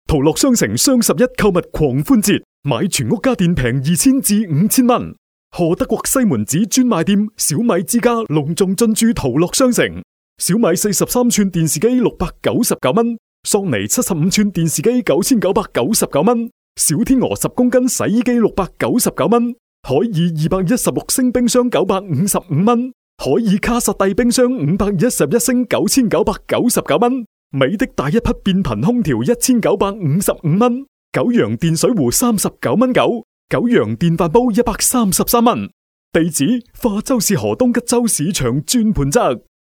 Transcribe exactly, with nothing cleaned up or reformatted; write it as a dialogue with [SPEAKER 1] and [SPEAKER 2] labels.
[SPEAKER 1] 淘樂商城雙十一購物狂歡節，買全屋家電平二千至五千蚊。賀德國西門子專賣店小米之家隆重進駐淘樂商城。小米四十三寸電視機六百九十九蚊，索尼七十五寸電視機九千九百九十九蚊，小天鵝十公斤洗衣機六百九十九蚊，海爾二百一十六升冰箱九百五十五蚊，海爾卡薩帝冰箱五百一十一升九千九百九十九蚊，美的大一匹變頻空調一千九百五十五蚊，九陽電水壺三十九蚊九，九陽電飯煲一百三十三蚊。地址：化州市河東吉州市場轉盤側。